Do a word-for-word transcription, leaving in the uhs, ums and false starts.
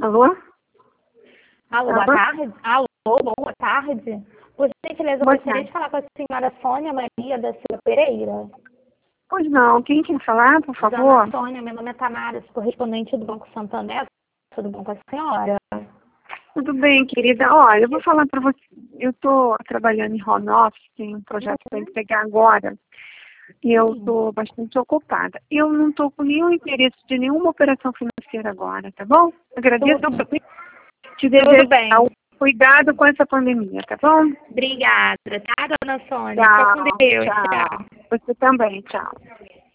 Alô? Alô, boa tarde. Alô, boa tarde. Por gentileza, eu Boa gostaria tarde. de falar com a senhora Sônia Maria da Silva Pereira. Pois não, quem quer falar, por favor? Dona Sônia, meu nome é Tamara, sou correspondente do Banco Santander. Tudo bom com a senhora? Tudo bem, querida. Olha, eu vou falar para você. Eu estou trabalhando em home office, tem um projeto para entregar agora, e eu estou bastante ocupada. Eu não estou com nenhum interesse de nenhuma operação financeira agora, tá bom? Agradeço. Tudo, Te tudo desejo bem. cuidado com essa pandemia, tá bom? Obrigada, tá, dona Sônia? Tchau, Fica com Deus. tchau. Tchau. Você também, tchau.